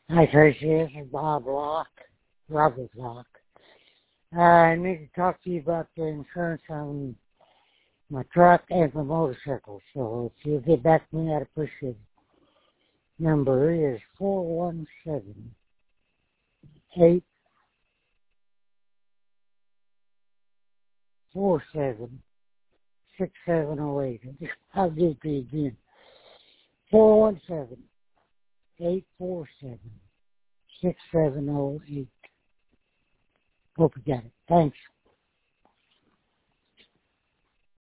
Hi, Tracy. This is Bob Locke, Robert Locke. I need to talk to you about the insurance on my truck and my motorcycle. So if you get back to me, I'd appreciate it. Number is 417-847-6708. I'll give it to you again. 417-847-6708. Hope you got it. Thanks.